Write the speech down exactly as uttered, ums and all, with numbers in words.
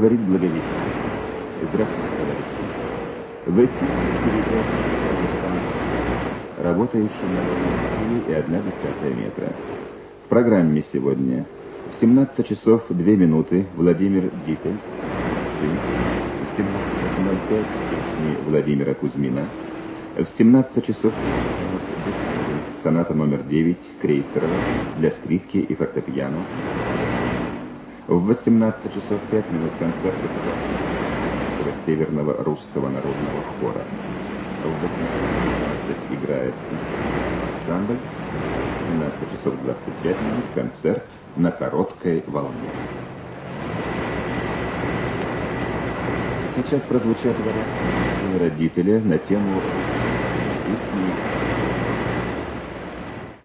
говорит Благовещение. Здравствуйте, товарищи. В эфире передача работающий на силе и одна десятая метра. В программе сегодня в семнадцать часов две минуты Владимир Дипель, в семнадцать ноль пять песни Владимира Кузьмина, в семнадцать часов соната номер девять Крейцерова для скрипки и фортепиано, в восемнадцать часов пять минут концерт Северного русского народного хора. В восемнадцать играет ансамбль, в семнадцать часов двадцать пять минут концерт на короткой волне. Сейчас прозвучат варианты Владимира Дипеля на тему песни